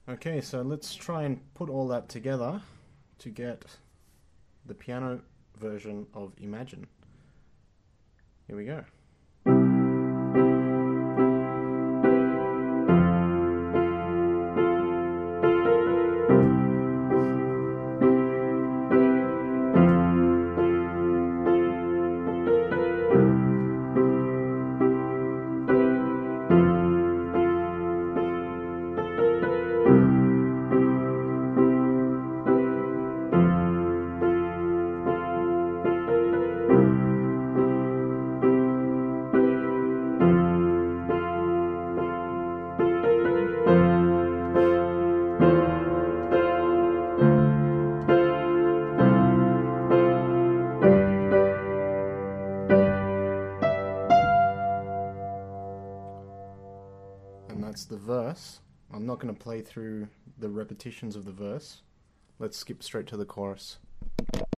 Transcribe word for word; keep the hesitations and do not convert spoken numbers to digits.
Okay, so let's try and put all that together to get the piano version of Imagine. Here we go. And that's the verse. I'm not going to play through the repetitions of the verse. Let's skip straight to the chorus.